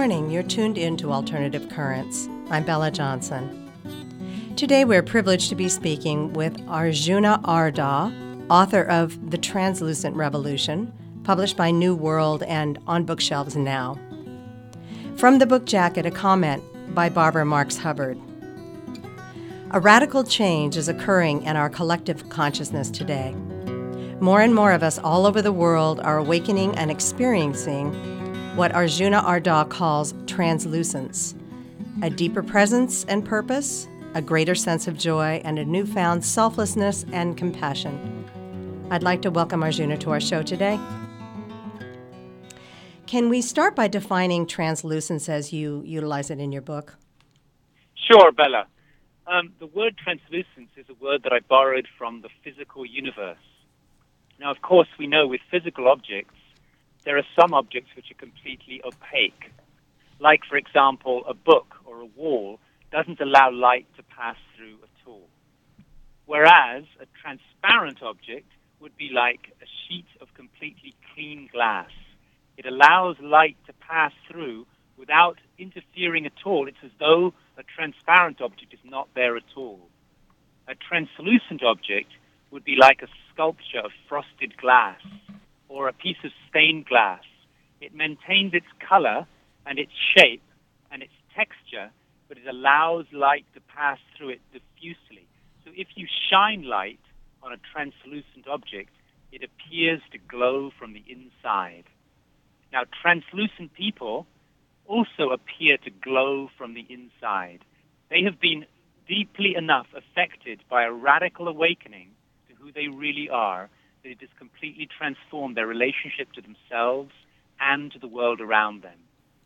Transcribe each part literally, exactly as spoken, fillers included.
morning. You're tuned in to Alternative Currents. I'm Bella Johnson. Today we're privileged to be speaking with Arjuna Ardagh, author of The Translucent Revolution, published by New World and on bookshelves now. From the book jacket, a comment by Barbara Marx Hubbard. A radical change is occurring in our collective consciousness today. More and more of us all over the world are awakening and experiencing what Arjuna Ardagh calls translucence, a deeper presence and purpose, a greater sense of joy, and a newfound selflessness and compassion. I'd like to welcome Arjuna to our show today. Can we start by defining translucence as you utilize it in your book? Sure, Bella. Um, the word translucence is a word that I borrowed from the physical universe. Now, of course, we know with physical objects, there are some objects which are completely opaque. Like, for example, a book or a wall doesn't allow light to pass through at all. Whereas a transparent object would be like a sheet of completely clean glass. It allows light to pass through without interfering at all. It's as though a transparent object is not there at all. A translucent object would be like a sculpture of frosted glass or a piece of stained glass. It maintains its color and its shape and its texture, but it allows light to pass through it diffusely. So if you shine light on a translucent object, it appears to glow from the inside. Now, translucent people also appear to glow from the inside. They have been deeply enough affected by a radical awakening to who they really are, that it has completely transformed their relationship to themselves and to the world around them.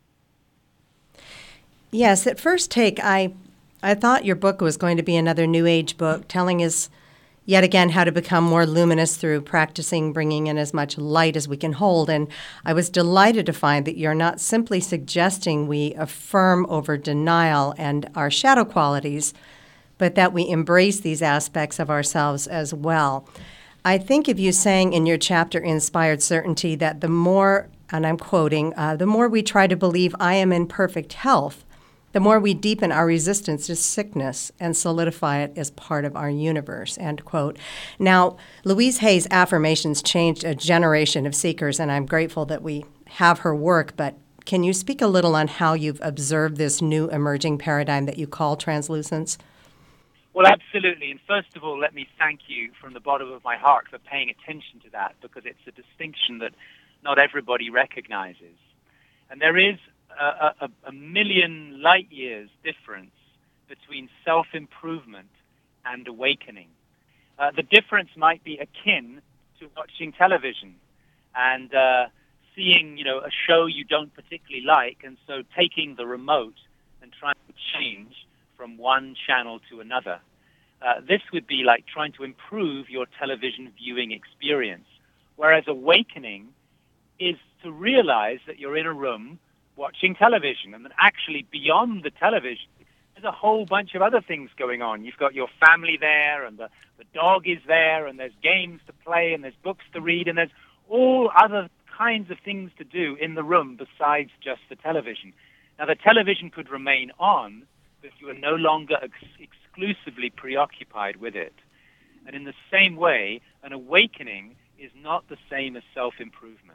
Yes, at first take, I, I thought your book was going to be another New Age book, telling us yet again how to become more luminous through practicing bringing in as much light as we can hold. And I was delighted to find that you're not simply suggesting we affirm over denial and our shadow qualities, but that we embrace these aspects of ourselves as well. I think of you saying in your chapter, Inspired Certainty, that the more, and I'm quoting, uh, the more we try to believe I am in perfect health, the more we deepen our resistance to sickness and solidify it as part of our universe, end quote. Now, Louise Hay's affirmations changed a generation of seekers, and I'm grateful that we have her work, but can you speak a little on how you've observed this new emerging paradigm that you call translucence? Well, absolutely. And first of all, let me thank you from the bottom of my heart for paying attention to that, because it's a distinction that not everybody recognizes. And there is a, a, a million light years difference between self-improvement and awakening. Uh, the difference might be akin to watching television and uh, seeing, you know, a show you don't particularly like, and so taking the remote and trying to change from one channel to another. Uh, this would be like trying to improve your television viewing experience, whereas awakening is to realize that you're in a room watching television, and that actually beyond the television, there's a whole bunch of other things going on. You've got your family there, and the, the dog is there, and there's games to play, and there's books to read, and there's all other kinds of things to do in the room besides just the television. Now, the television could remain on, but you are no longer ex- exclusively preoccupied with it. And in the same way, an awakening is not the same as self-improvement.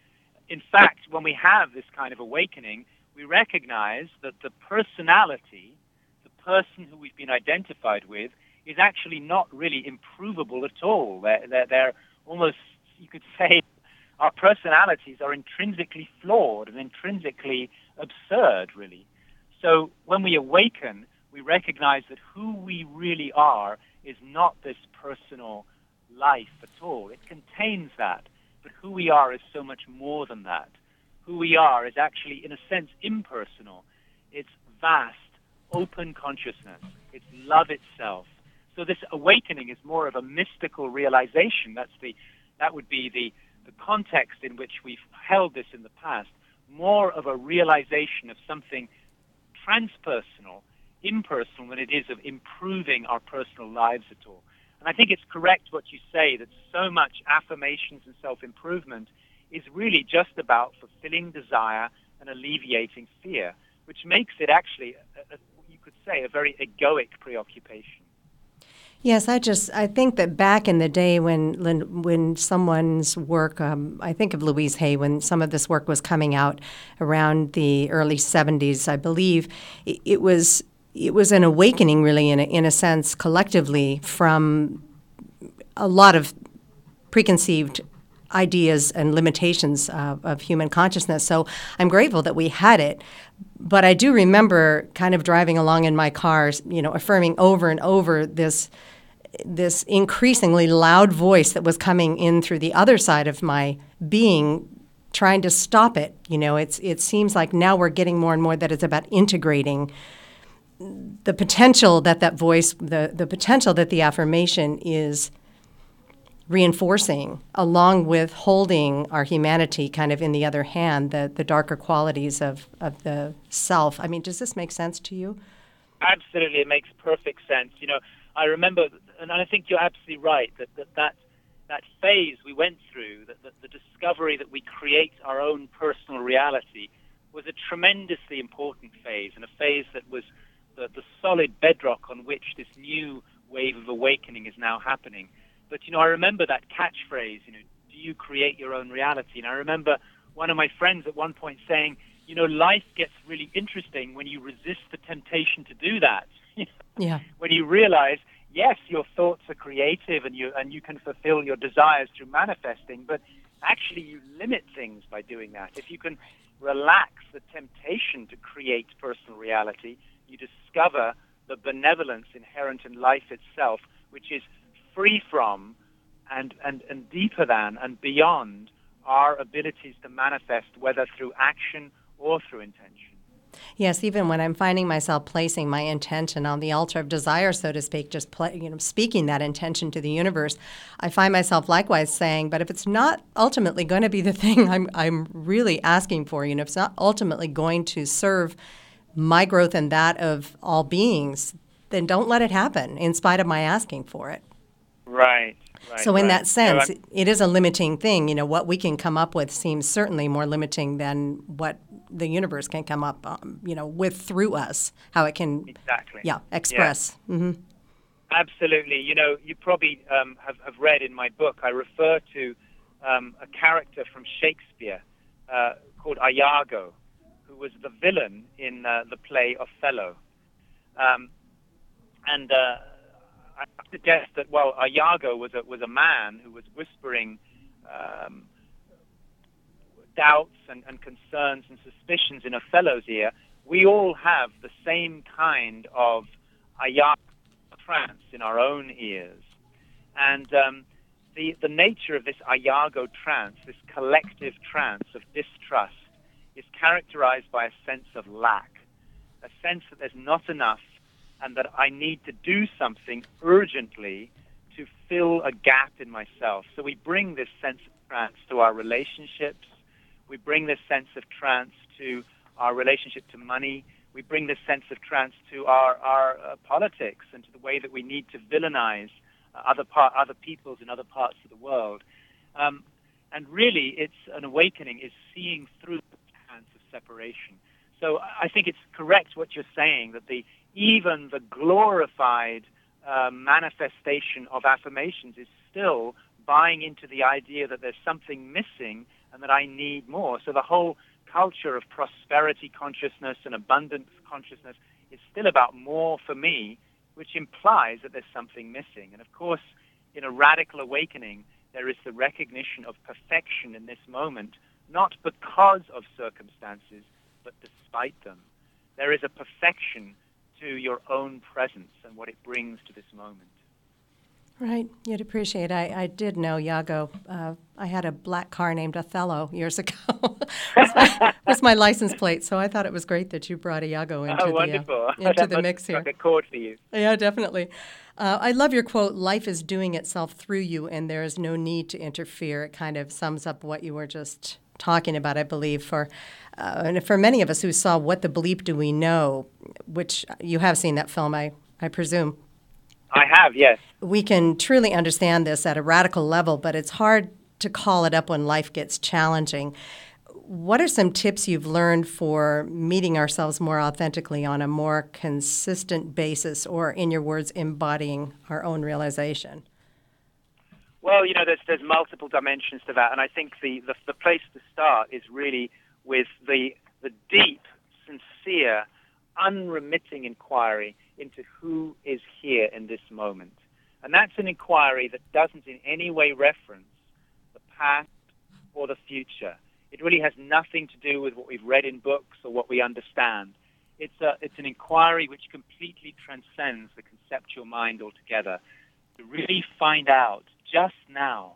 In fact, when we have this kind of awakening, we recognize that the personality, the person who we've been identified with, is actually not really improvable at all. They're, they're, they're almost, you could say, our personalities are intrinsically flawed and intrinsically absurd, really. So when we awaken, we recognize that who we really are is not this personal life at all. It contains that, but who we are is so much more than that. Who we are is actually, in a sense, impersonal. It's vast, open consciousness. It's love itself. So this awakening is more of a mystical realization. That's the, that would be the, the context in which we've held this in the past. More of a realization of something transpersonal, impersonal, than it is of improving our personal lives at all. And I think it's correct what you say, that so much affirmations and self-improvement is really just about fulfilling desire and alleviating fear, which makes it actually, a, a, you could say, a very egoic preoccupation. Yes, I just I think that back in the day when when someone's work, um, I think of Louise Hay, when some of this work was coming out around the early seventies, I believe, it, it was it was an awakening, really, in a, in a sense, collectively, from a lot of preconceived ideas and limitations uh, of human consciousness. So I'm grateful that we had it. But I do remember kind of driving along in my car, you know, affirming over and over this this increasingly loud voice that was coming in through the other side of my being, trying to stop it. You know, it's it seems like now we're getting more and more that it's about integrating the potential that that voice, the, the potential that the affirmation is reinforcing, along with holding our humanity kind of in the other hand, the, the darker qualities of, of the self. I mean, does this make sense to you? Absolutely, it makes perfect sense. You know, I remember, and I think you're absolutely right, that that, that, that phase we went through, that, that the discovery that we create our own personal reality, was a tremendously important phase, and a phase that was the, the solid bedrock on which this new wave of awakening is now happening. But, you know, I remember that catchphrase, you know, do you create your own reality? And I remember one of my friends at one point saying, you know, life gets really interesting when you resist the temptation to do that. Yeah. When you realize, yes, your thoughts are creative and you and you can fulfill your desires through manifesting, but actually you limit things by doing that. If you can relax the temptation to create personal reality, you discover the benevolence inherent in life itself, which is free from and, and, and deeper than and beyond our abilities to manifest, whether through action or through intention. Yes, even when I'm finding myself placing my intention on the altar of desire, so to speak, just play, you know, speaking that intention to the universe, I find myself likewise saying, but if it's not ultimately going to be the thing I'm I'm really asking for, you know, if it's not ultimately going to serve my growth and that of all beings, then don't let it happen in spite of my asking for it. Right. Right, so in right. that sense, No, it is a limiting thing. You know, what we can come up with seems certainly more limiting than what the universe can come up, um, you know, with through us, how it can, exactly. yeah, express. Yeah. Mm-hmm. Absolutely. You know, you probably um, have, have read in my book, I refer to um, a character from Shakespeare uh, called Iago, who was the villain in uh, the play Othello. Um, and uh, I suggest that, well, Iago was a, was a man who was whispering um, doubts and, and concerns and suspicions in Othello's ear. We all have the same kind of Iago trance in our own ears. And um, the, the nature of this Iago trance, this collective trance of distrust, is characterized by a sense of lack, a sense that there's not enough and that I need to do something urgently to fill a gap in myself. So we bring this sense of trance to our relationships. We bring this sense of trance to our relationship to money. We bring this sense of trance to our, our uh, politics and to the way that we need to villainize uh, other, part, other peoples in other parts of the world. Um, and really, it's an awakening is seeing through the trance of separation. So I think it's correct what you're saying, that the even the glorified uh, manifestation of affirmations is still buying into the idea that there's something missing and that I need more. So the whole culture of prosperity consciousness and abundance consciousness is still about more for me, which implies that there's something missing. And of course, in a radical awakening, there is the recognition of perfection in this moment, not because of circumstances, but despite them. There is a perfection to your own presence and what it brings to this moment. Right. You'd appreciate it. I, I did know Iago. Uh, I had a black car named Othello years ago. That's my, was my license plate, so I thought it was great that you brought Iago into oh, the, wonderful. uh, into that the must mix here. Like a chord for you. Yeah, definitely. Uh, I love your quote, life is doing itself through you and there is no need to interfere. It kind of sums up what you were just talking about, I believe, for uh, and for many of us who saw What the Bleep Do We Know, which you have seen that film, I, I presume. I have, yes. We can truly understand this at a radical level, but it's hard to call it up when life gets challenging. what are some tips you've learned for meeting ourselves more authentically on a more consistent basis, or, in your words, embodying our own realization? Well, you know, there's there's multiple dimensions to that, and I think the, the, the place to start is really with the the deep, sincere, unremitting inquiry into who is here in this moment. And that's an inquiry that doesn't in any way reference the past or the future. It really has nothing to do with what we've read in books or what we understand. It's a, it's an inquiry which completely transcends the conceptual mind altogether, to really find out just now,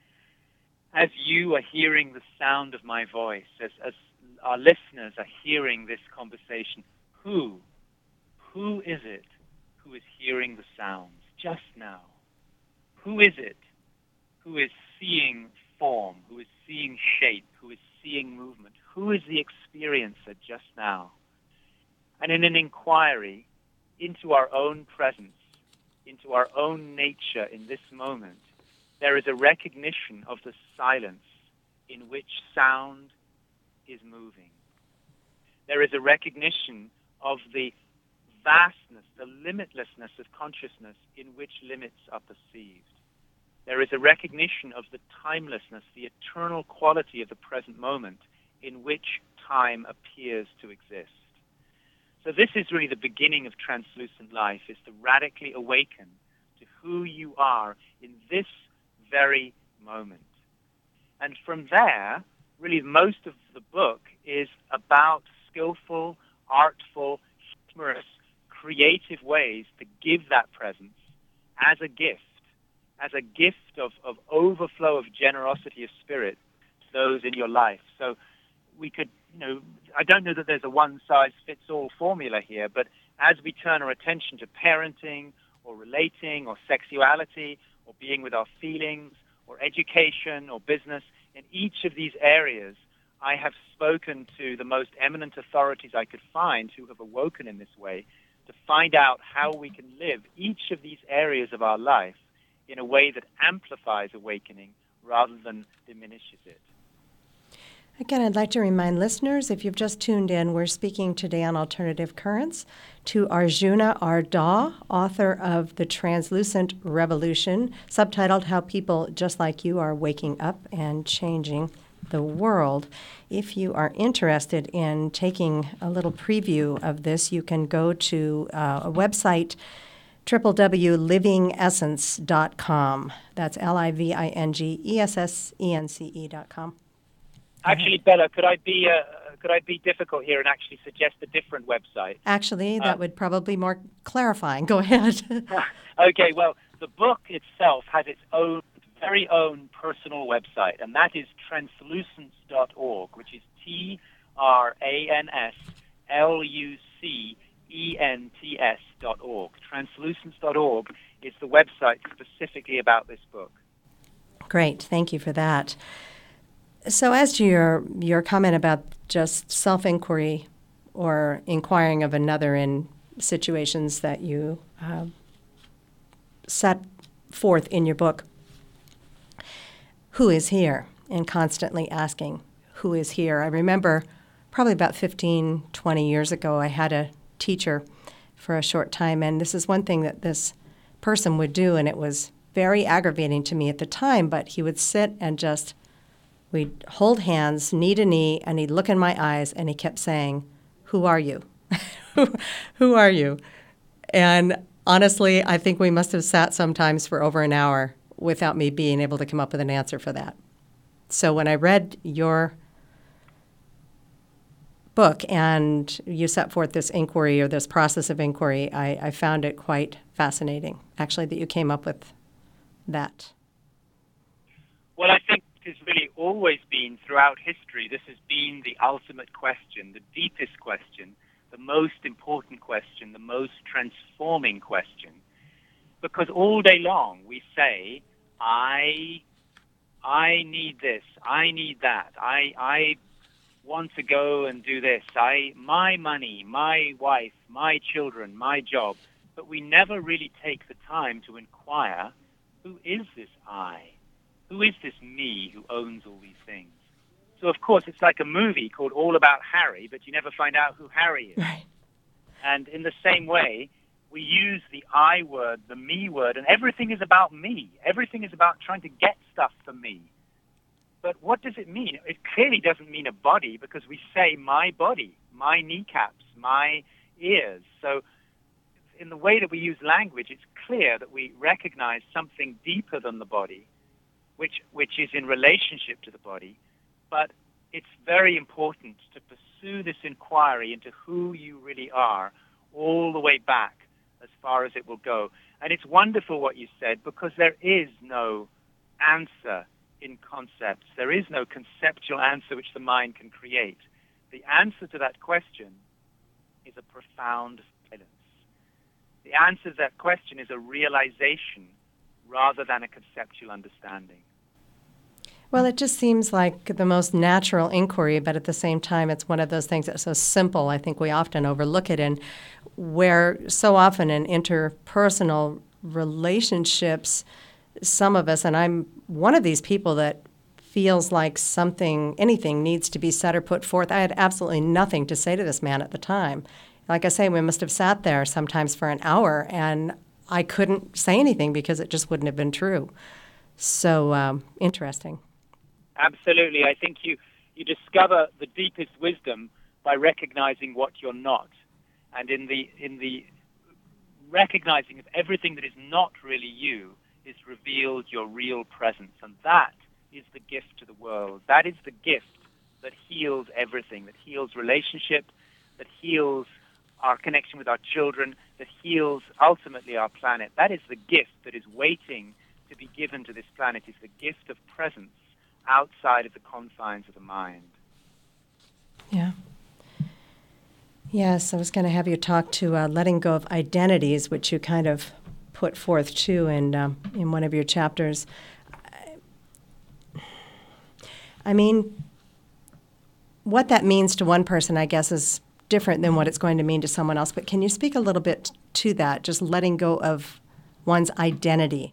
as you are hearing the sound of my voice, as, as our listeners are hearing this conversation, who, who is it who is hearing the sounds just now? Who is it who is seeing form, who is seeing shape, who is seeing movement? Who is the experiencer just now? And in an inquiry into our own presence, into our own nature in this moment, there is a recognition of the silence in which sound is moving. There is a recognition of the vastness, the limitlessness of consciousness in which limits are perceived. There is a recognition of the timelessness, the eternal quality of the present moment in which time appears to exist. So this is really the beginning of translucent life, is to radically awaken to who you are in this very moment. And from there, really most of the book is about skillful, artful, humorous, creative ways to give that presence as a gift, as a gift of, of overflow of generosity of spirit to those in your life. So we could, you know, I don't know that there's a one-size-fits-all formula here, but as we turn our attention to parenting or relating or sexuality or being with our feelings or education or business, in each of these areas, I have spoken to the most eminent authorities I could find who have awoken in this way to find out how we can live each of these areas of our life in a way that amplifies awakening rather than diminishes it. Again, I'd like to remind listeners, if you've just tuned in, we're speaking today on Alternative Currents to Arjuna Ardagh, author of The Translucent Revolution, subtitled How People Just Like You Are Waking Up and Changing the World. If you are interested in taking a little preview of this, you can go to uh, a website, w w w dot living essence dot com. That's L I V I N G E S S E N C E dot com. Actually, Bella, could I be uh, could I be difficult here and actually suggest a different website? Actually, that uh, would probably be more clarifying. Go ahead. Okay, well, the book itself has its own, very own personal website, and that is translucence dot org, which is T R A N S L U C E N T S dot org. translucence dot org is the website specifically about this book. Great. Thank you for that. So as to your, your comment about just self-inquiry or inquiring of another in situations that you uh, set forth in your book, who is here? And constantly asking, who is here? I remember probably about fifteen, twenty years ago, I had a teacher for a short time, and this is one thing that this person would do, and it was very aggravating to me at the time, but he would sit and just we'd hold hands, knee to knee, and he'd look in my eyes, and he kept saying, who are you? Who are you? And honestly, I think we must have sat sometimes for over an hour without me being able to come up with an answer for that. So when I read your book and you set forth this inquiry or this process of inquiry, I, I found it quite fascinating, actually, that you came up with that. Well, I think it has really always been throughout history. This has been the ultimate question, the deepest question, the most important question, the most transforming question. Because all day long we say, I, I need this, I need that, I, I want to go and do this, I, my money, my wife, my children, my job. But we never really take the time to inquire, who is this I? Who is this me who owns all these things? So, of course, it's like a movie called All About Harry, but you never find out who Harry is. Right. And in the same way, we use the I word, the me word, and everything is about me. Everything is about trying to get stuff for me. But what does it mean? It clearly doesn't mean a body, because we say my body, my kneecaps, my ears. So in the way that we use language, it's clear that we recognize something deeper than the body, which, which is in relationship to the body. But it's very important to pursue this inquiry into who you really are all the way back as far as it will go. And it's wonderful what you said, because there is no answer in concepts. There is no conceptual answer which the mind can create. The answer to that question is a profound silence. The answer to that question is a realization rather than a conceptual understanding. Well, it just seems like the most natural inquiry, but at the same time, it's one of those things that's so simple. I think we often overlook it, and where so often in interpersonal relationships, some of us, and I'm one of these people that feels like something, anything needs to be said or put forth. I had absolutely nothing to say to this man at the time. Like I say, we must have sat there sometimes for an hour, and I couldn't say anything because it just wouldn't have been true. So um, interesting. Absolutely. I think you, you discover the deepest wisdom by recognizing what you're not. And in the in the recognizing of everything that is not really you is revealed your real presence. And that is the gift to the world. That is the gift that heals everything, that heals relationship, that heals our connection with our children, that heals ultimately our planet. That is the gift that is waiting to be given to this planet, is the gift of presence outside of the confines of the mind. Yeah. Yes, I was going to have you talk to uh, letting go of identities, which you kind of put forth too in um, in one of your chapters. I mean, what that means to one person, I guess, is different than what it's going to mean to someone else. But can you speak a little bit to that, just letting go of one's identity?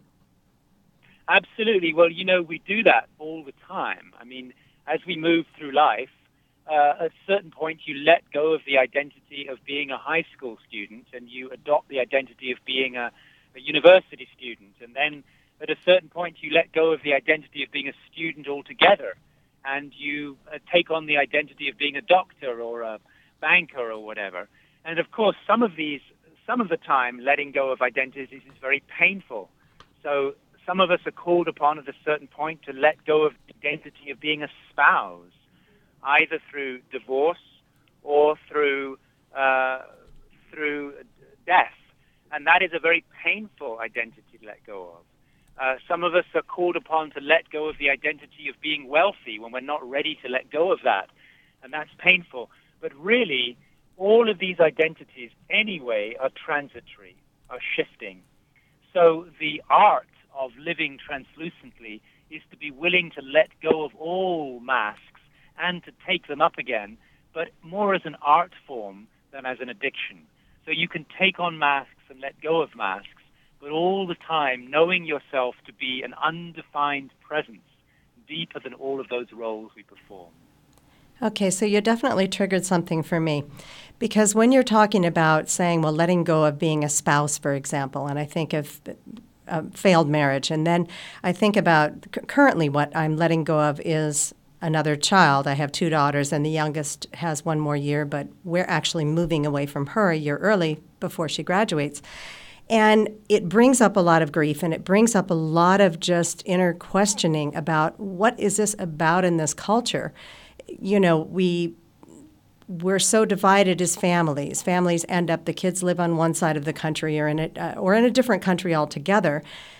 Absolutely. Well, you know, we do that all the time. I mean, as we move through life, uh, at a certain point you let go of the identity of being a high school student and you adopt the identity of being a, a university student. And then at a certain point you let go of the identity of being a student altogether and you uh, take on the identity of being a doctor or a banker or whatever. And of course, some of these, some of the time, letting go of identities is very painful. So some of us are called upon at a certain point to let go of the identity of being a spouse, either through divorce or through uh, through death. And that is a very painful identity to let go of. Uh, some of us are called upon to let go of the identity of being wealthy when we're not ready to let go of that. And that's painful. But really, all of these identities anyway are transitory, are shifting. So the art of living translucently is to be willing to let go of all masks and to take them up again, but more as an art form than as an addiction. So you can take on masks and let go of masks, but all the time knowing yourself to be an undefined presence, deeper than all of those roles we perform. Okay, so you definitely triggered something for me. Because when you're talking about saying, well, letting go of being a spouse, for example, and I think of a failed marriage, and then I think about c- currently what I'm letting go of is another child. I have two daughters, and the youngest has one more year, but we're actually moving away from her a year early before she graduates. And it brings up a lot of grief, and it brings up a lot of just inner questioning about what is this about in this culture. You know, we, we're so divided as families. Families end up, the kids live on one side of the country or in a, uh, or in a different country altogether.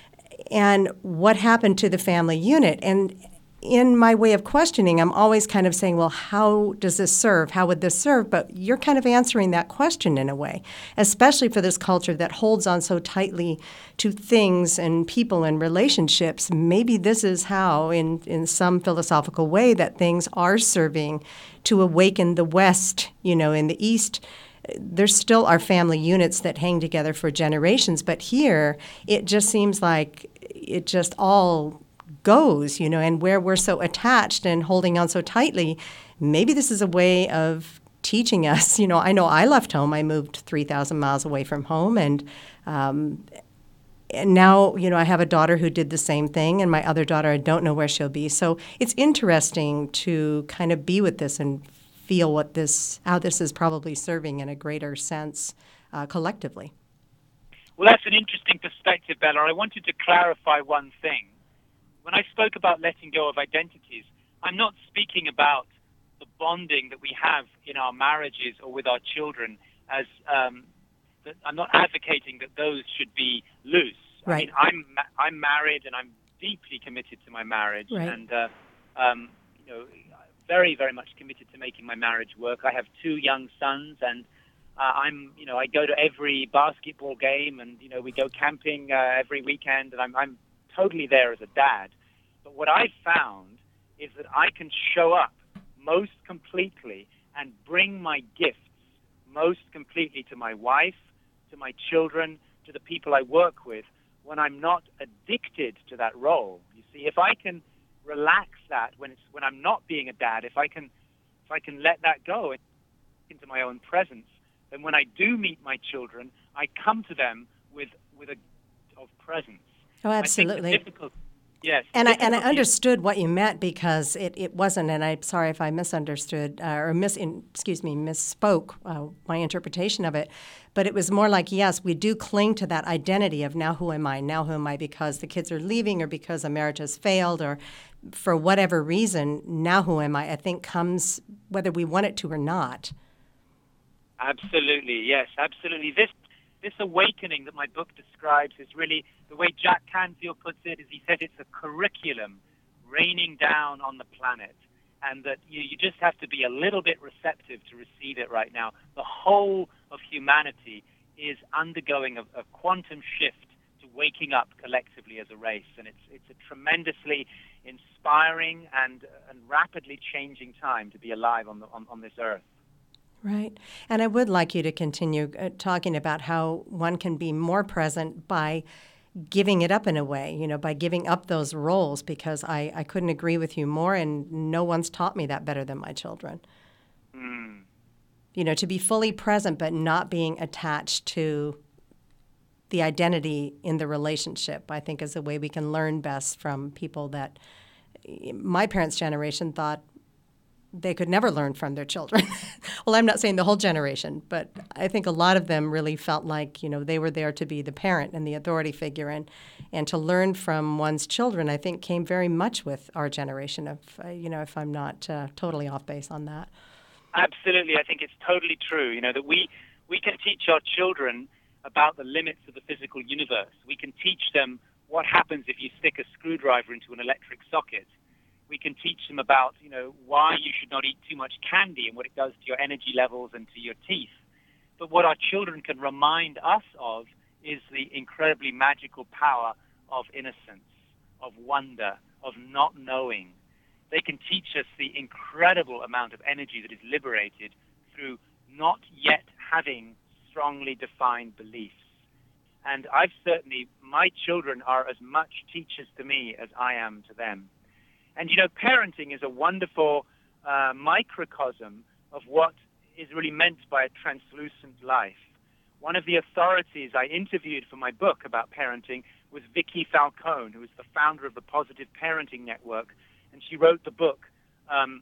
And what happened to the family unit? And in my way of questioning, I'm always kind of saying, well, how does this serve? How would this serve? But you're kind of answering that question in a way, especially for this culture that holds on so tightly to things and people and relationships. Maybe this is how, in, in some philosophical way, that things are serving to awaken the West, you know, in the East. There still are family units that hang together for generations, but here it just seems like it just all goes, you know, and where we're so attached and holding on so tightly. Maybe this is a way of teaching us. You know, I know I left home. I moved three thousand miles away from home, and um, and now, you know, I have a daughter who did the same thing, and my other daughter, I don't know where she'll be. So it's interesting to kind of be with this and feel what this, how this is probably serving in a greater sense uh, collectively. Well, that's an interesting perspective, Bella. I wanted to clarify one thing. When I spoke about letting go of identities, I'm not speaking about the bonding that we have in our marriages or with our children as um, that I'm not advocating that those should be loose. Right. I mean, I'm I'm married and I'm deeply committed to my marriage, right. and uh, um, you know, very very much committed to making my marriage work. I have two young sons, and uh, I'm you know I go to every basketball game, and you know we go camping uh, every weekend, and I'm I'm totally there as a dad. But what I've found is that I can show up most completely and bring my gifts most completely to my wife, to my children, to the people I work with, when I'm not addicted to that role. You see, if I can relax that when it's when I'm not being a dad, if I can if I can let that go into my own presence, then when I do meet my children, I come to them with with a of presence. Oh, absolutely. I think the difficult, yes, and I and I understood what you meant, because it, it wasn't, and I'm sorry if I misunderstood uh, or mis in, excuse me misspoke uh, my interpretation of it, but it was more like, yes, we do cling to that identity of now who am I, now who am I, because the kids are leaving or because a marriage has failed or for whatever reason, now who am I, I think comes whether we want it to or not. Absolutely, yes, absolutely. This this awakening that my book describes is really, the way Jack Canfield puts it, is he says it's a curriculum raining down on the planet, and that you, you just have to be a little bit receptive to receive it right now. The whole of humanity is undergoing a, a quantum shift to waking up collectively as a race, and it's it's a tremendously inspiring and and rapidly changing time to be alive on the on, on this earth. Right. And I would like you to continue uh, talking about how one can be more present by giving it up in a way, you know, by giving up those roles, because I, I couldn't agree with you more, and no one's taught me that better than my children. Mm. You know, to be fully present but not being attached to the identity in the relationship, I think is the way we can learn best from people that my parents' generation thought they could never learn from their children. Well, I'm not saying the whole generation, but I think a lot of them really felt like, you know, they were there to be the parent and the authority figure, and and to learn from one's children, I think, came very much with our generation, of, uh, you know, if I'm not uh, totally off base on that. Absolutely. I think it's totally true, you know, that we, we can teach our children about the limits of the physical universe. We can teach them what happens if you stick a screwdriver into an electric socket. We can teach them about, you know, why you should not eat too much candy and what it does to your energy levels and to your teeth. But what our children can remind us of is the incredibly magical power of innocence, of wonder, of not knowing. They can teach us the incredible amount of energy that is liberated through not yet having strongly defined beliefs. And I've certainly, my children are as much teachers to me as I am to them. And, you know, parenting is a wonderful uh, microcosm of what is really meant by a translucent life. One of the authorities I interviewed for my book about parenting was Vicky Falcone, who is the founder of the Positive Parenting Network. And she wrote the book, um,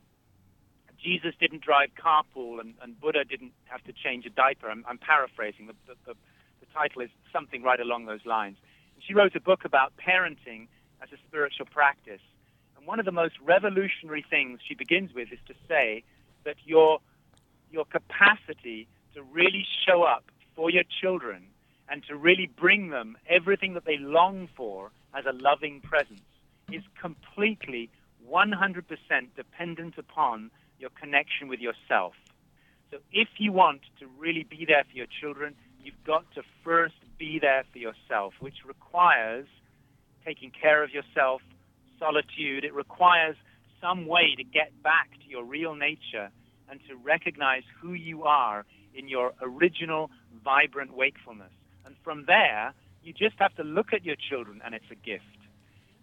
Jesus Didn't Drive Carpool and, and Buddha Didn't Have to Change a Diaper. I'm, I'm paraphrasing. The, the, the, the title is something right along those lines. And she wrote a book about parenting as a spiritual practice. One of the most revolutionary things she begins with is to say that your your capacity to really show up for your children and to really bring them everything that they long for as a loving presence is completely one hundred percent dependent upon your connection with yourself. So if you want to really be there for your children, you've got to first be there for yourself, which requires taking care of yourself, solitude. It requires some way to get back to your real nature and to recognize who you are in your original, vibrant wakefulness. And from there, you just have to look at your children, and it's a gift.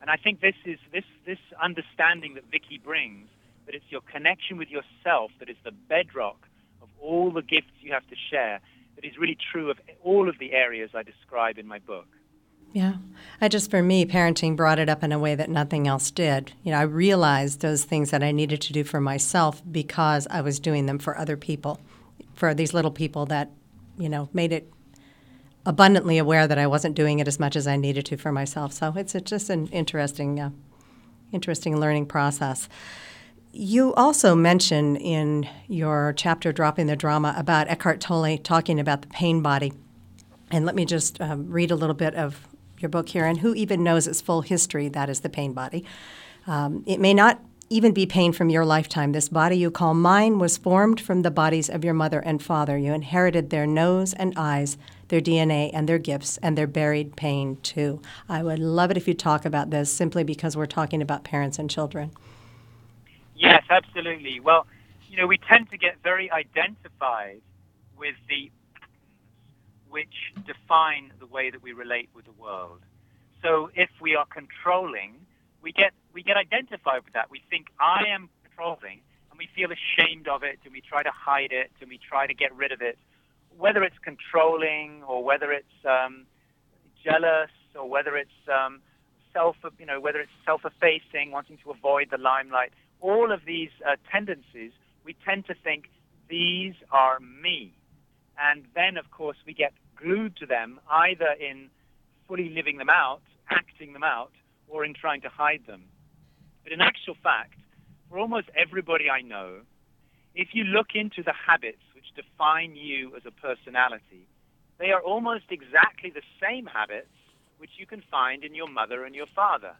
And I think this is this this understanding that Vicky brings, that it's your connection with yourself that is the bedrock of all the gifts you have to share, that is really true of all of the areas I describe in my book. Yeah. I just, for me, parenting brought it up in a way that nothing else did. You know, I realized those things that I needed to do for myself because I was doing them for other people, for these little people that, you know, made it abundantly aware that I wasn't doing it as much as I needed to for myself. So it's a, just an interesting, uh, interesting learning process. You also mention in your chapter, Dropping the Drama, about Eckhart Tolle talking about the pain body. And let me just um, read a little bit of your book here. And who even knows its full history? That is the pain body. Um, it may not even be pain from your lifetime. This body you call mine was formed from the bodies of your mother and father. You inherited their nose and eyes, their D N A and their gifts, and their buried pain, too. I would love it if you talk about this, simply because we're talking about parents and children. Yes, absolutely. Well, you know, we tend to get very identified with the which define the way that we relate with the world. So if we are controlling, we get we get identified with that. We think, I am controlling, and we feel ashamed of it, and we try to hide it, and we try to get rid of it. Whether it's controlling, or whether it's um, jealous, or whether it's um, self, you know, whether it's self-effacing, wanting to avoid the limelight, all of these uh, tendencies, we tend to think, these are me. And then, of course, we get glued to them, either in fully living them out, acting them out, or in trying to hide them. But in actual fact, for almost everybody I know, if you look into the habits which define you as a personality, they are almost exactly the same habits which you can find in your mother and your father.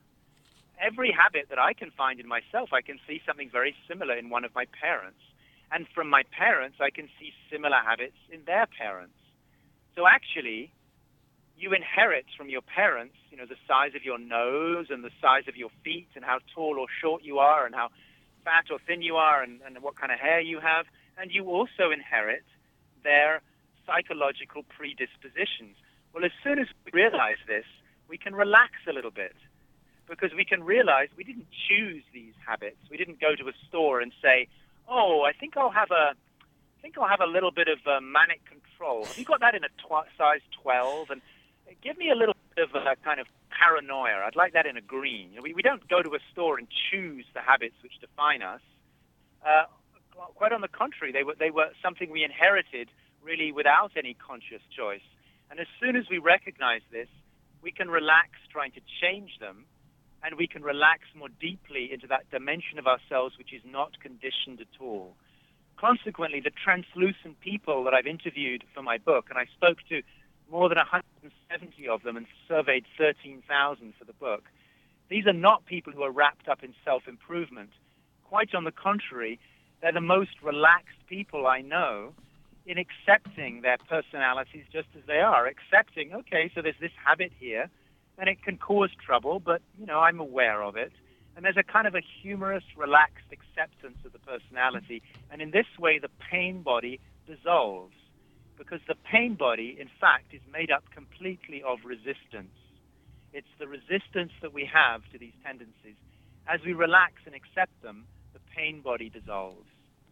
Every habit that I can find in myself, I can see something very similar in one of my parents. And from my parents, I can see similar habits in their parents. So actually, you inherit from your parents, you know, the size of your nose and the size of your feet and how tall or short you are and how fat or thin you are and, and what kind of hair you have. And you also inherit their psychological predispositions. Well, as soon as we realize this, we can relax a little bit, because we can realize we didn't choose these habits. We didn't go to a store and say, oh, I think I'll have a, I think I'll have a little bit of uh, manic control. Have you got that in a tw- size twelve? And give me a little bit of a kind of paranoia. I'd like that in a green. You know, we, we don't go to a store and choose the habits which define us. Uh, quite on the contrary, they were they were something we inherited really without any conscious choice. And as soon as we recognize this, we can relax trying to change them, and we can relax more deeply into that dimension of ourselves which is not conditioned at all. Consequently, the translucent people that I've interviewed for my book, and I spoke to more than one hundred seventy of them and surveyed thirteen thousand for the book, these are not people who are wrapped up in self-improvement. Quite on the contrary, they're the most relaxed people I know in accepting their personalities just as they are, accepting, okay, so there's this habit here, and it can cause trouble, but, you know, I'm aware of it. And there's a kind of a humorous, relaxed acceptance of the personality. And in this way, the pain body dissolves, because the pain body, in fact, is made up completely of resistance. It's the resistance that we have to these tendencies. As we relax and accept them, the pain body dissolves.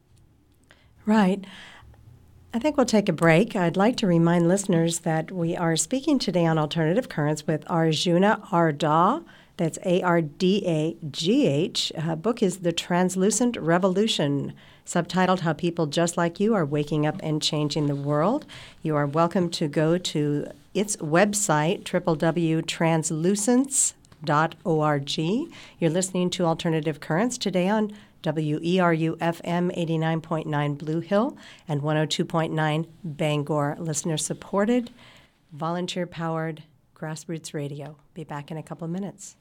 Right. I think we'll take a break. I'd like to remind listeners that we are speaking today on Alternative Currents with Arjuna Ardagh. That's A R D A G H. Her book is The Translucent Revolution, subtitled How People Just Like You Are Waking Up and Changing the World. You are welcome to go to its website, w w w dot translucence dot org. You're listening to Alternative Currents today on W E R U F M eighty-nine point nine Blue Hill and one oh two point nine Bangor. Listener-supported, volunteer-powered, grassroots radio. Be back in a couple of minutes.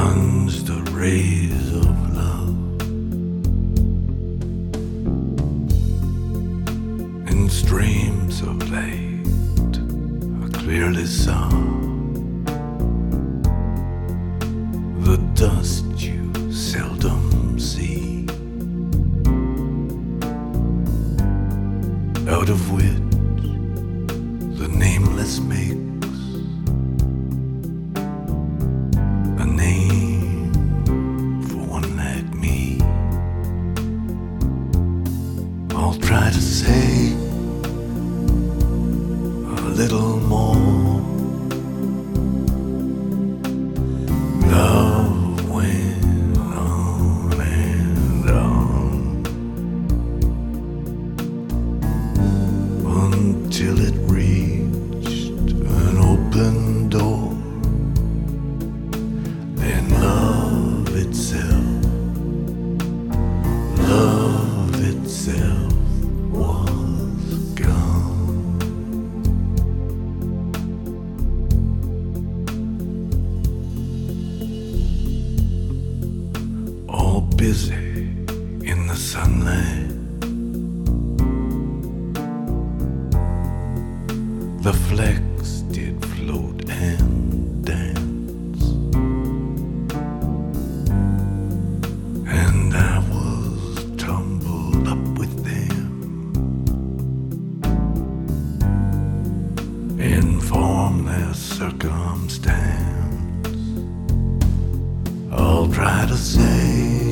plunge the rays of love in streams of light. I clearly saw the dust you seldom see, out of which the nameless makes a name for one like me. I'll try to say a little more. Love went on and on until it reached an open door. Then love itself, love itself was gone. All busy in the sunlight, the flecks did float and dance, and I was tumbled up with them, in formless circumstance. I'll try to say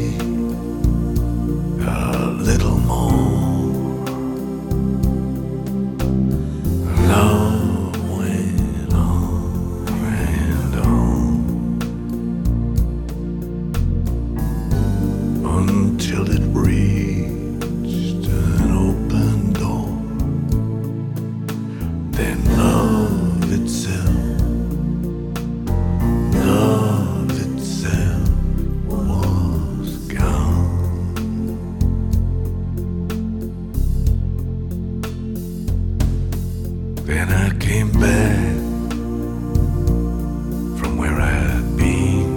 a little more. Love went on and on until it reached an open door. Then love itself, love itself was gone. Then I came back from where I'd been.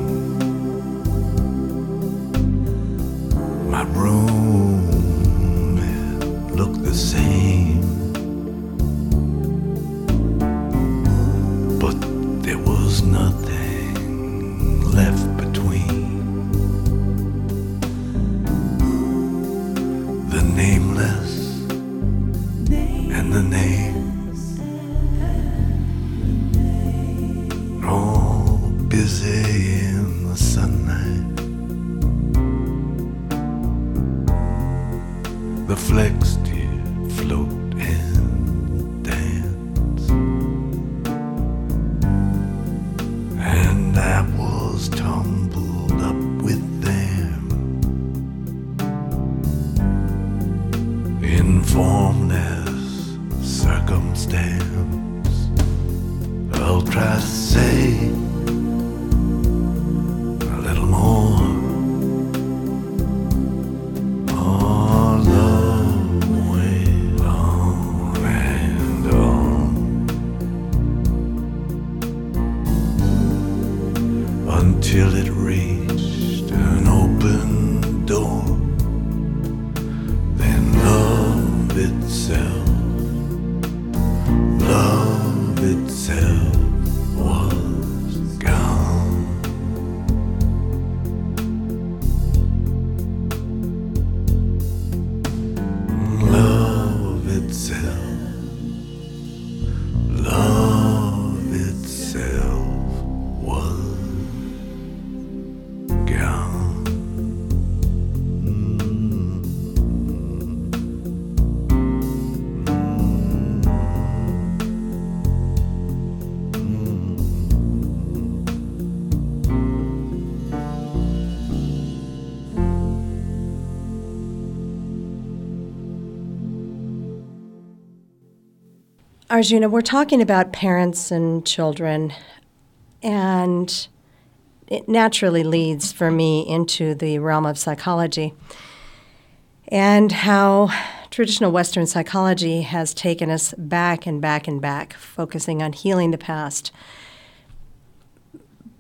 My room it looked the same, but there was nothing left between the nameless and the name. All busy in the sunlight, the flecks did float and dance, and I was tumbled up with them, in formless circumstance. I'll try to say a little more. Oh, love went on and on until it reached an open door. Then love itself, love itself was gone. Love itself, love itself was gone. Arjuna, we're talking about parents and children, and it naturally leads for me into the realm of psychology and how traditional Western psychology has taken us back and back and back, focusing on healing the past.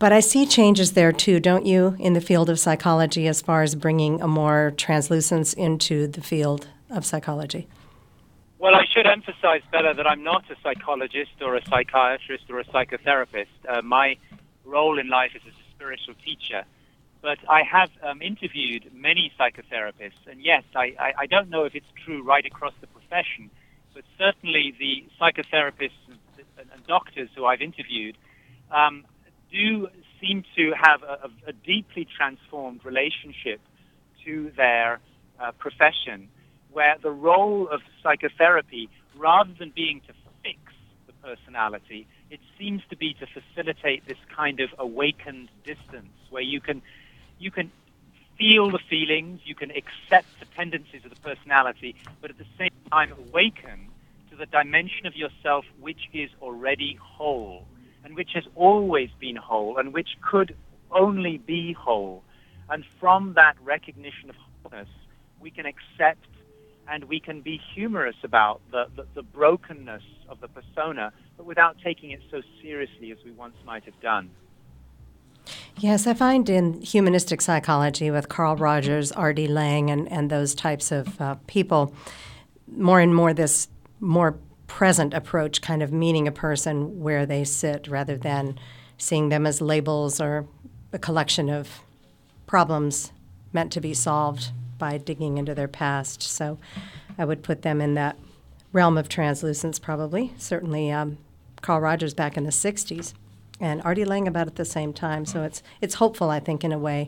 But I see changes there too, don't you, in the field of psychology as far as bringing a more translucence into the field of psychology? Well, I should emphasize, Bella, that I'm not a psychologist or a psychiatrist or a psychotherapist. Uh, my role in life is as a spiritual teacher. But I have um, interviewed many psychotherapists, and yes, I, I, I don't know if it's true right across the profession, but certainly the psychotherapists and, and doctors who I've interviewed um, do seem to have a, a deeply transformed relationship to their uh, profession, where the role of psychotherapy, rather than being to fix the personality, it seems to be to facilitate this kind of awakened distance, where you can you can feel the feelings, you can accept the tendencies of the personality, but at the same time awaken to the dimension of yourself which is already whole, and which has always been whole, and which could only be whole. And from that recognition of wholeness, we can accept and we can be humorous about the, the, the brokenness of the persona, but without taking it so seriously as we once might have done. Yes, I find in humanistic psychology with Carl Rogers, R D Laing, and, and those types of uh, people, more and more this more present approach, kind of meeting a person where they sit rather than seeing them as labels or a collection of problems meant to be solved by digging into their past. So I would put them in that realm of translucence probably. Certainly um, Carl Rogers back in the sixties. And R D Laing about at the same time. So it's it's hopeful, I think, in a way,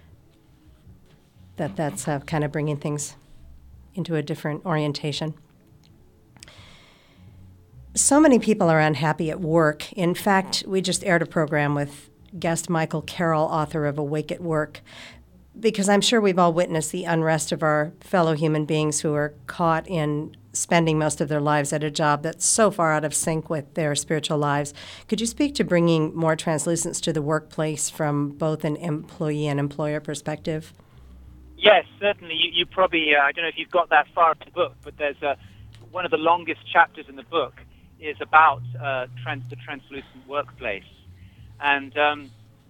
that that's uh, kind of bringing things into a different orientation. So many people are unhappy at work. In fact, we just aired a program with guest Michael Carroll, author of Awake at Work, because I'm sure we've all witnessed the unrest of our fellow human beings who are caught in spending most of their lives at a job that's so far out of sync with their spiritual lives. Could you speak to bringing more translucence to the workplace from both an employee and employer perspective? Yes, certainly. You, you probably, uh, I don't know if you've got that far in the book, but there's a, one of the longest chapters in the book is about uh, trans, the translucent workplace. And um,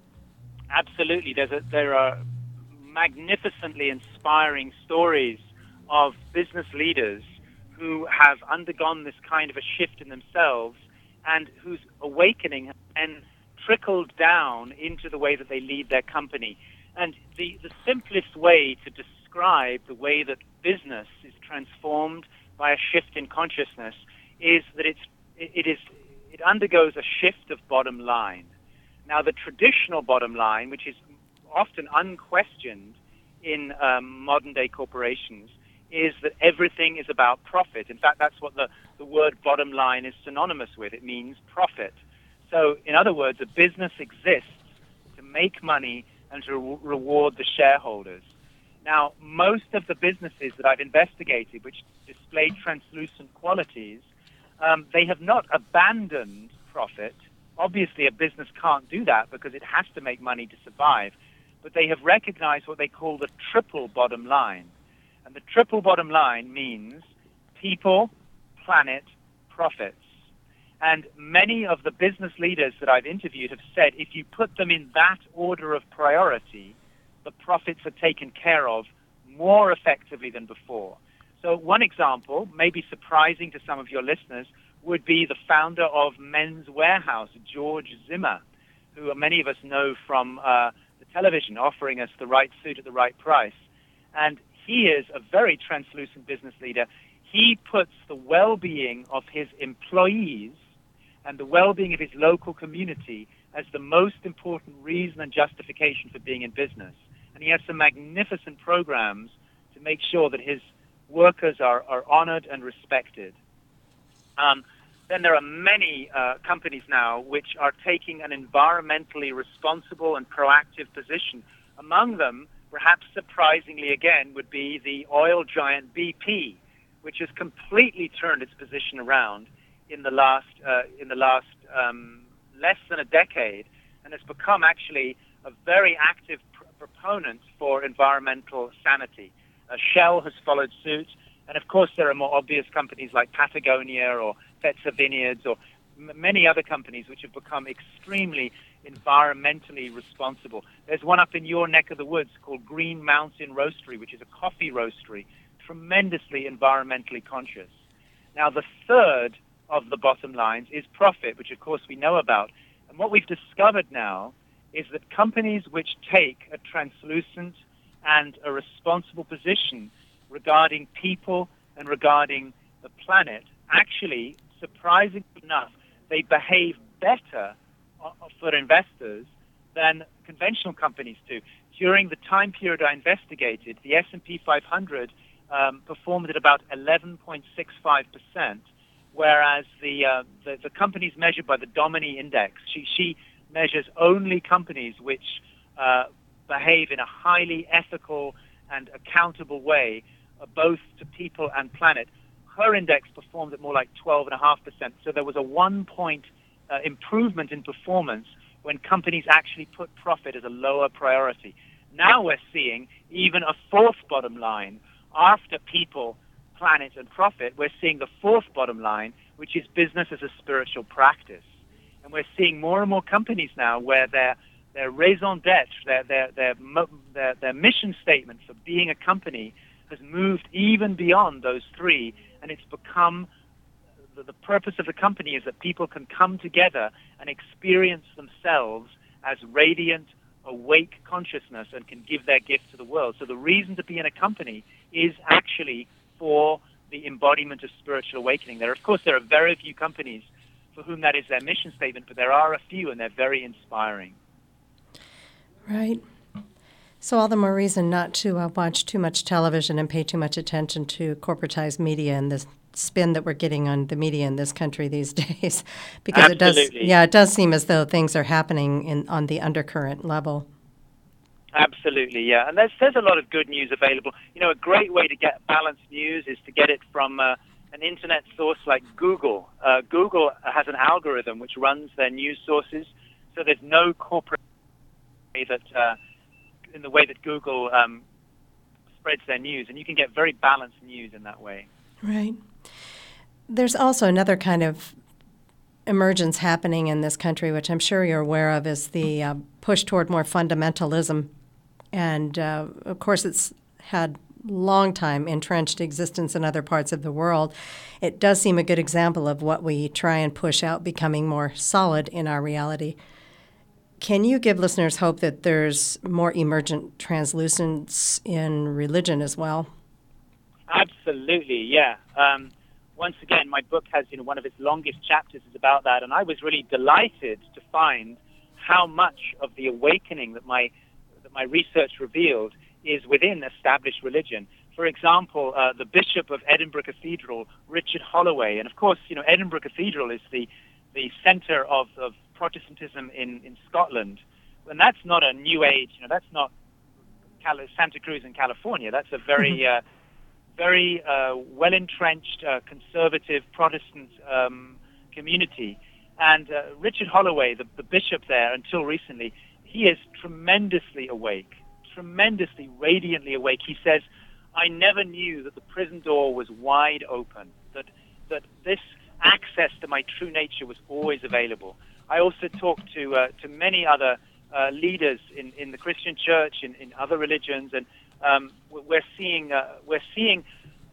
absolutely, there's a, there are magnificently inspiring stories of business leaders who have undergone this kind of a shift in themselves and whose awakening and trickled down into the way that they lead their company. And the, the simplest way to describe the way that business is transformed by a shift in consciousness is that it's, it, is, it undergoes a shift of bottom line. Now, the traditional bottom line, which is often unquestioned in um, modern-day corporations, is that everything is about profit. In fact, that's what the, the word bottom line is synonymous with. It means profit. So, in other words, a business exists to make money and to re- reward the shareholders. Now, most of the businesses that I've investigated, which display translucent qualities, um, they have not abandoned profit. Obviously, a business can't do that because it has to make money to survive. But they have recognized what they call the triple bottom line. And the triple bottom line means people, planet, profits. And many of the business leaders that I've interviewed have said if you put them in that order of priority, the profits are taken care of more effectively than before. So one example, maybe surprising to some of your listeners, would be the founder of Men's Warehouse, George Zimmer, who many of us know from uh, the television, offering us the right suit at the right price. And he is a very translucent business leader. He puts the well-being of his employees and the well-being of his local community as the most important reason and justification for being in business. And he has some magnificent programs to make sure that his workers are, are honored and respected. Um, then there are many uh, companies now which are taking an environmentally responsible and proactive position. Among them, perhaps surprisingly again, would be the oil giant B P, which has completely turned its position around in the last uh, in the last um, less than a decade, and has become actually a very active pr- proponent for environmental sanity. Uh, Shell has followed suit, and of course there are more obvious companies like Patagonia or Fetzer Vineyards or m- many other companies which have become extremely environmentally responsible. There's one up in your neck of the woods called Green Mountain Roastery, which is a coffee roastery, tremendously environmentally conscious. Now, the third of the bottom lines is profit, which of course we know about. And what we've discovered now is that companies which take a translucent and a responsible position regarding people and regarding the planet, actually, surprisingly enough, they behave better for investors than conventional companies do. During the time period I investigated, the S and P five hundred um, performed at about eleven point six five percent, whereas the, uh, the the companies measured by the Domini Index, she, she measures only companies which uh, behave in a highly ethical and accountable way, uh, both to people and planet. Her index performed at more like twelve point five percent. So there was a one-point uh, improvement in performance when companies actually put profit as a lower priority. Now we're seeing even a fourth bottom line after people, planet, and profit. We're seeing the fourth bottom line, which is business as a spiritual practice. And we're seeing more and more companies now where their their raison d'etre, their their their their, their mission statement for being a company has moved even beyond those three, and it's become the, the purpose of the company is that people can come together and experience themselves as radiant, awake consciousness and can give their gift to the world. So the reason to be in a company is actually for the embodiment of spiritual awakening. There, of course, there are very few companies for whom that is their mission statement, but there are a few, and they're very inspiring. Right. So all the more reason not to uh, watch too much television and pay too much attention to corporatized media and the spin that we're getting on the media in this country these days, because Absolutely. it does, yeah, it does seem as though things are happening in on the undercurrent level. Absolutely, yeah, and there's there's a lot of good news available. You know, a great way to get balanced news is to get it from uh, an internet source like Google. Uh, Google has an algorithm which runs their news sources, so there's no corporate way that uh, in the way that Google um, spreads their news, and you can get very balanced news in that way. Right. There's also another kind of emergence happening in this country, which I'm sure you're aware of, is the uh, push toward more fundamentalism. And, uh, of course, it's had long time entrenched existence in other parts of the world. It does seem a good example of what we try and push out becoming more solid in our reality. Can you give listeners hope that there's more emergent translucence in religion as well? Absolutely, yeah. Um, once again, my book has, you know, one of its longest chapters is about that, and I was really delighted to find how much of the awakening that my that my research revealed is within established religion. For example, uh, the Bishop of Edinburgh Cathedral, Richard Holloway, and of course, you know, Edinburgh Cathedral is the the center of, of Protestantism in, in Scotland, and that's not a new age. You know, that's not Cali- Santa Cruz in California. That's a very uh, very uh, well-entrenched, uh, conservative Protestant um, community. And uh, Richard Holloway, the, the bishop there until recently, he is tremendously awake, tremendously, radiantly awake. He says, I never knew that the prison door was wide open, that that this access to my true nature was always available. I also talked to uh, to many other uh, leaders in, in the Christian church, in, in other religions, and Um, we're seeing, uh, we're seeing,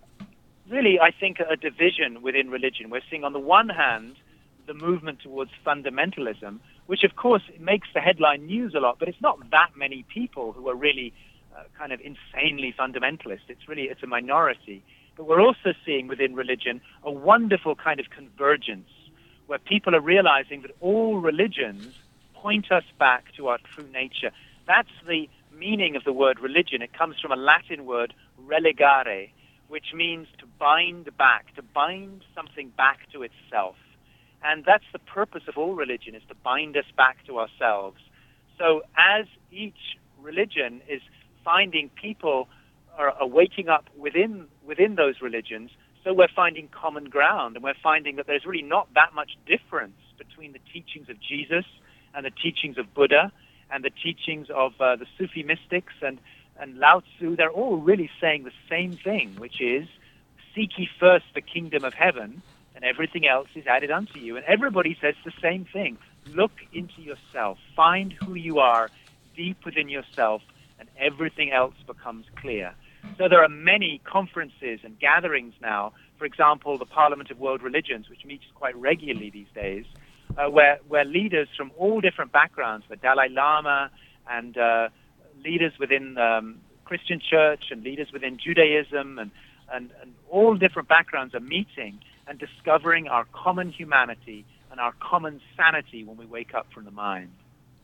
really, I think, a division within religion. We're seeing, on the one hand, the movement towards fundamentalism, which, of course, makes the headline news a lot, but it's not that many people who are really uh, kind of insanely fundamentalist. It's really, it's a minority. But we're also seeing within religion a wonderful kind of convergence, where people are realizing that all religions point us back to our true nature. That's the meaning of the word religion. It comes from a Latin word, religare, which means to bind back, to bind something back to itself. And that's the purpose of all religion, is to bind us back to ourselves. So as each religion is finding people are, are waking up within within those religions, so we're finding common ground, and we're finding that there's really not that much difference between the teachings of Jesus and the teachings of Buddha and the teachings of uh, the Sufi mystics and, and Lao Tzu. They're all really saying the same thing, which is, seek ye first the kingdom of heaven, and everything else is added unto you. And everybody says the same thing. Look into yourself. Find who you are deep within yourself, and everything else becomes clear. So there are many conferences and gatherings now, for example, the Parliament of World Religions, which meets quite regularly these days, uh, where, where leaders from all different backgrounds, the Dalai Lama and uh, leaders within um, Christian church and leaders within Judaism and, and, and all different backgrounds are meeting and discovering our common humanity and our common sanity when we wake up from the mind.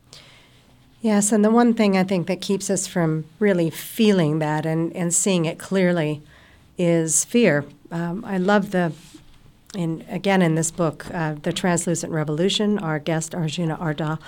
Yes, and the one thing I think that keeps us from really feeling that and, and seeing it clearly is fear. Um, I love the, in again in this book, uh, The Translucent Revolution, our guest Arjuna Ardagh.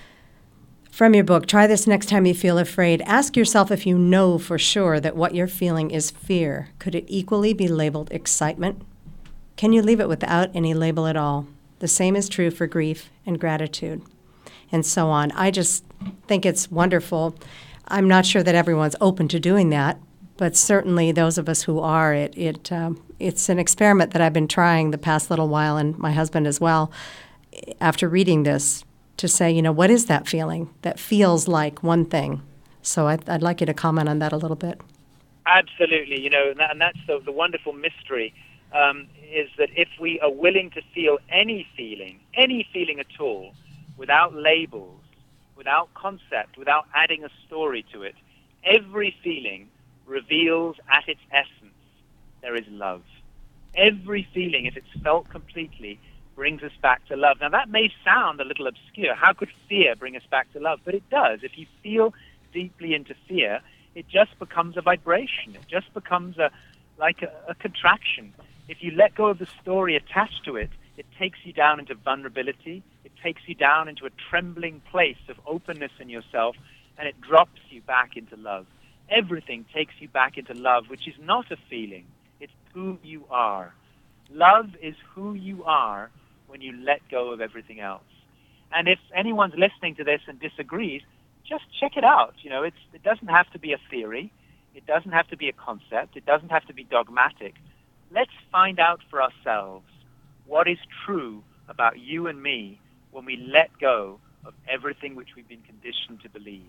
From your book, try this next time you feel afraid. Ask yourself if you know for sure that what you're feeling is fear. Could it equally be labeled excitement? Can you leave it without any label at all? The same is true for grief and gratitude, and so on. I just think it's wonderful. I'm not sure that everyone's open to doing that, but certainly those of us who are, it it um, it's an experiment that I've been trying the past little while, and my husband as well, after reading this, to say, you know, what is that feeling that feels like one thing? So I'd, I'd like you to comment on that a little bit. Absolutely, you know, and, that, and that's the, the wonderful mystery, um, is that if we are willing to feel any feeling, any feeling at all, without labels, without concept, without adding a story to it, every feeling reveals at its essence there is love. Every feeling, if it's felt completely, brings us back to love. Now, that may sound a little obscure. How could fear bring us back to love? But it does. If you feel deeply into fear, it just becomes a vibration. It just becomes a like a, a contraction. If you let go of the story attached to it, it takes you down into vulnerability. It takes you down into a trembling place of openness in yourself, and it drops you back into love. Everything takes you back into love, which is not a feeling. It's who you are. Love is who you are when you let go of everything else. And if anyone's listening to this and disagrees, just check it out. You know, it's, it doesn't have to be a theory. It doesn't have to be a concept. It doesn't have to be dogmatic. Let's find out for ourselves what is true about you and me when we let go of everything which we've been conditioned to believe.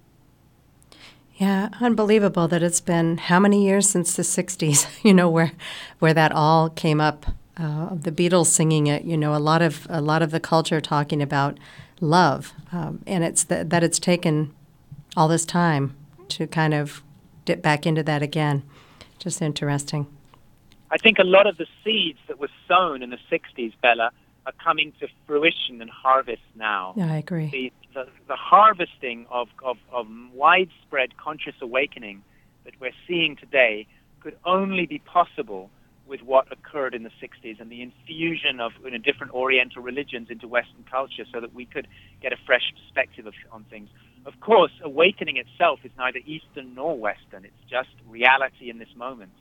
Yeah, unbelievable that it's been how many years since the sixties, you know, where where that all came up. Uh, the Beatles singing it, you know, a lot of a lot of the culture talking about love, um, and it's th- that it's taken all this time to kind of dip back into that again. Just interesting. I think a lot of the seeds that were sown in the sixties, Bella, are coming to fruition and harvest now. Yeah, I agree. The, the, the harvesting of, of, of widespread conscious awakening that we're seeing today could only be possible with what occurred in the sixties and the infusion of you know, different Oriental religions into Western culture so that we could get a fresh perspective of, on things. Of course, awakening itself is neither Eastern nor Western. It's just reality in this moment.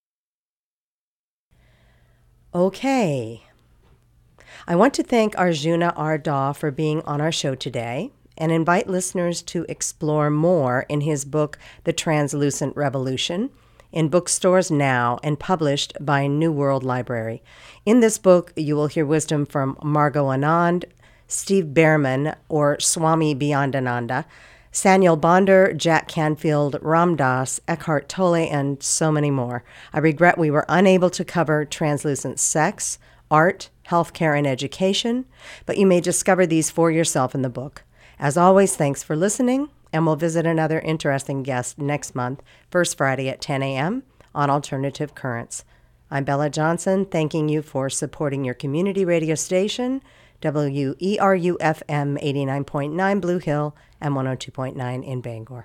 Okay. I want to thank Arjuna Ardagh for being on our show today and invite listeners to explore more in his book, The Translucent Revolution, in bookstores now and published by New World Library. In this book, you will hear wisdom from Margot Anand, Steve Behrman, or Swami Beyondananda, Samuel Bonder, Jack Canfield, Ram Dass, Eckhart Tolle, and so many more. I regret we were unable to cover translucent sex, art, healthcare, and education, but you may discover these for yourself in the book. As always, thanks for listening, and we'll visit another interesting guest next month, first Friday at ten a.m. on Alternative Currents. I'm Bella Johnson, thanking you for supporting your community radio station, W E R U F M eighty-nine point nine Blue Hill and one oh two point nine in Bangor.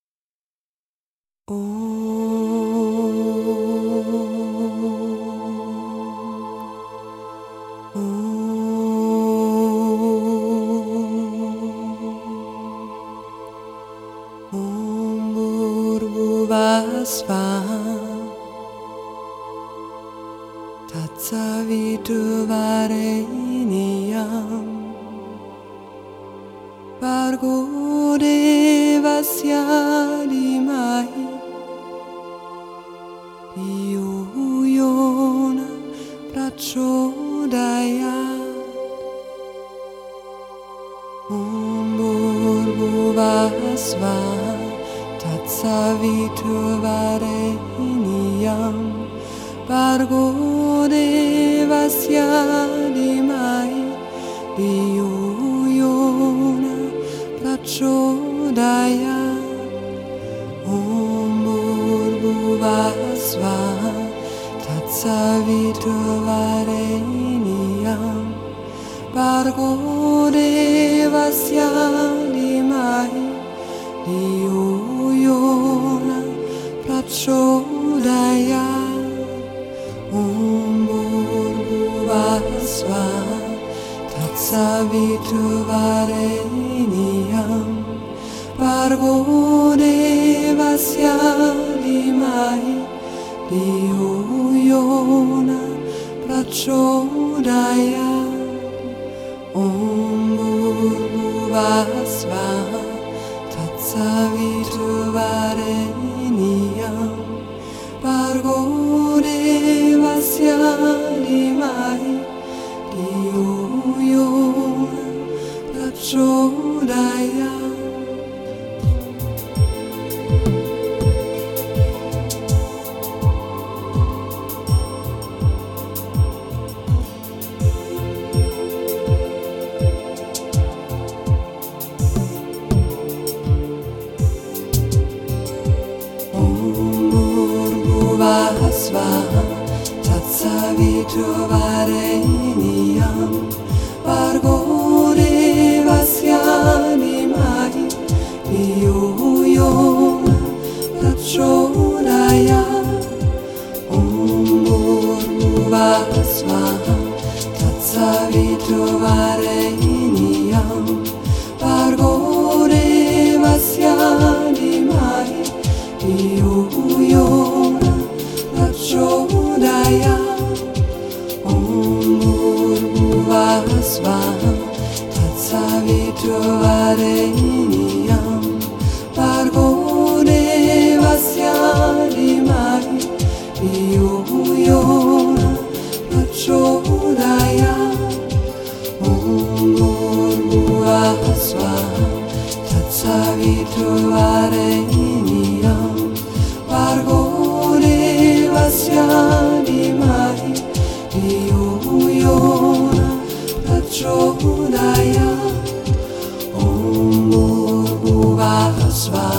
Tatsaviduvareniam Bargo devasya dhimahi Dhiyo yona prachodayat Om Bhurvasva Tatsaviturvarenyam Bhargo Devasya Dhimai Dhiyo Yona Prachodayat Om Bhurvasva Tatsaviturvarenyam Bhargo Devasya Dhimai Dhiyo Yona Prachodayat Om Bhurvasva Tatsaviturvarenyam Bhargo Devasya Dhimai Dhiyo Yona Prachodayat Om Bhurvasva Tatsaviturvarenyam Bhargo Devasya Dhimai Dhiyo Yona Prachodayat Svaha Tatsaviturvarenyam Bhargo Devasya Dhimai Dhiyo Yona Prachodayat Om Bhurvasvaha Tatsaviturvarenyam Bhargo Devasya Dhimai Dhiyo Yona Prachodayat Om Bhurvasva Tatsaviturvarenyam Bhargo Devasya Dhimai Dhiyo Yona Prachodayat Om Bhurvasva Tatsaviturvarenyam Bhargo Devasya Dhimai Dhiyo Yona Prachodayat Om Bhurvasva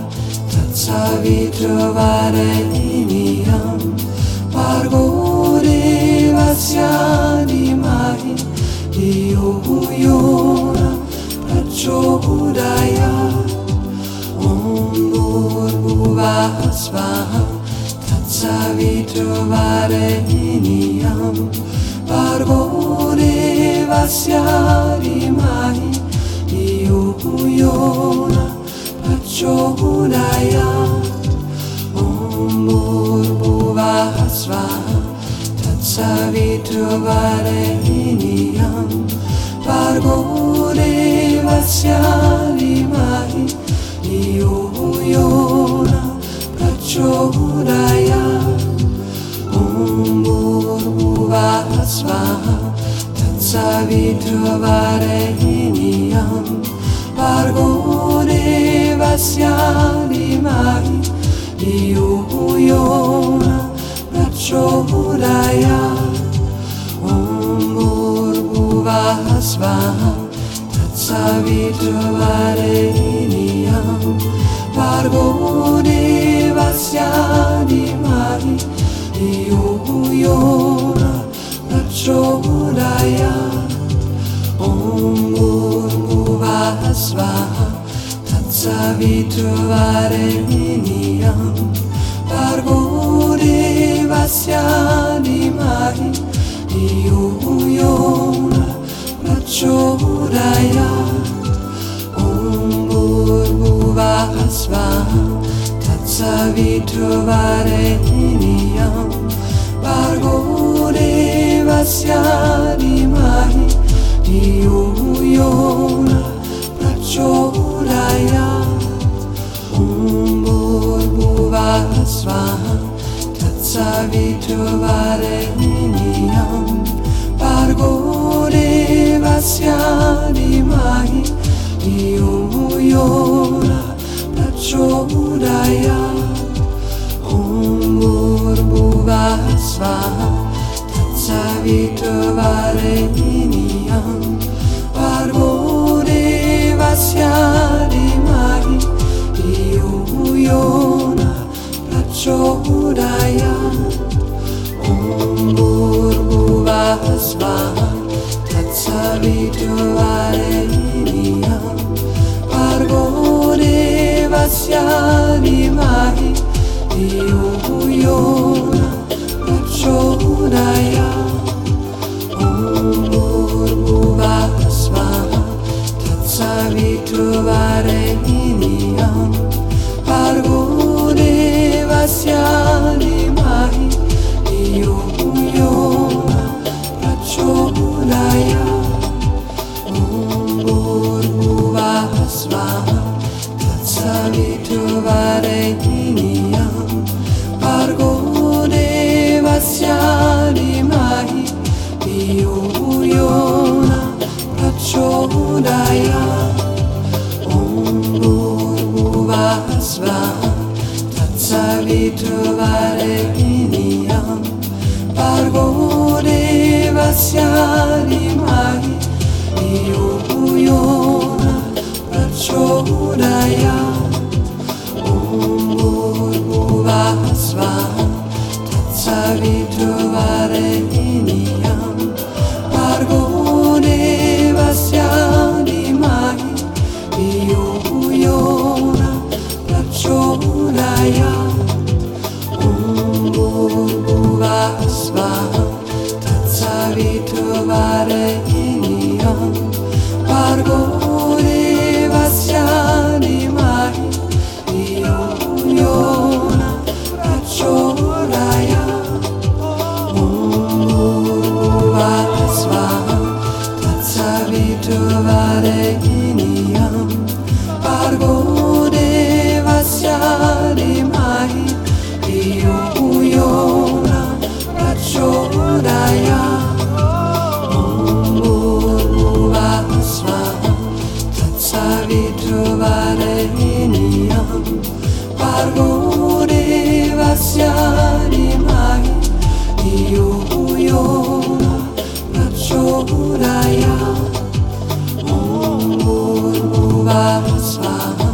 Tatsaviturvarenyam Bhargo Devasya Dhimai Dhiyo Yona Prachodayat Om Bhurvasva Tatsaviturvarenyam Bhargo Devasya Dhimai Dhiyo Yona Prachodayat Om Bhurvasva Tatsaviturvarenyam Bhargo Devasya Dhimai Dhiyo Yona Prachodayat Om Bhurvasva Tatsaviturvarenyam Bhargo Devasya Dhimai Dhiyo Yona Prachodayat Om Bhurvasva Tatsaviturvarenyam Bhargo Devasya Dhimai Dhiyo Yona Prachodayat Om Bhurvasva Tatsaviturvarenyam Bhargo Devasya Dhimai Dhiyo Yona Prachodayat Om Bhurvasva Tatsaviturvarenyam Bhargo Devasya Dhimai Dhiyo Yona Prachodayat Om Bhurvasva Tatsaviturvarenyam devasya dimahi Dio yona prachodaya Om Bhurvuvah Svaha Tatsavituvarenyam Bhargo devasya dimahi Dio yona prachodaya Om Bhurvuvah Svaha Tatsavituvarenyam Bhargo devasya dimahi Dio yona prachodaya Om Bhurvuvah Svaha Tatsavituvarenyam Bhargo devasya dimahi Dio yona prachodaya Om Bhurvuvah Svaha Tatsavituvarenyam Bhargo devasya dimahi Dio yona prachodaya Om Bhurvuvah Svaha Tatsavituvarenyam Bhargo devasya dimahi Dio yona prachodaya Om Bhurvuvah Svaha Tatsavituvarenyam Bhargo devasya dimahi Dio yona prachodaya Om Bhurvuvah Svaha Tatsavituvarenyam Bhargo devasya dimahi Dio yona prachodaya Om Bhurvuvah Svaha Tatsavituvarenyam Bhargo devasya dimahi Dio yona prachodaya Om Bhurvuvah Svaha Tatsavituvarenyam Bhargo devasya dimahi Dio yona prachodaya Om Bhurvuvah Svaha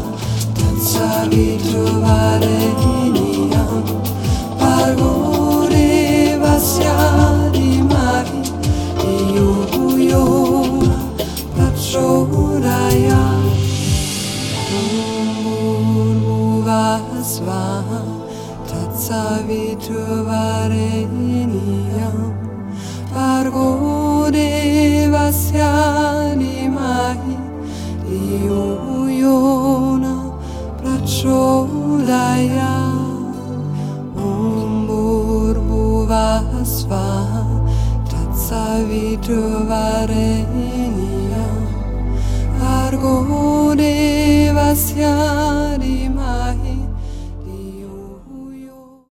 Tatsavituvarenyam Bhargo devasya dimahi Dio yona prachodaya Om Bhurvuvah Svaha Tatsavituvarenyam Bhargo devasya dimahi Dio yona prachodaya Om Bhurvuvah Svaha Tatsavituvarenyam Bhargo devasya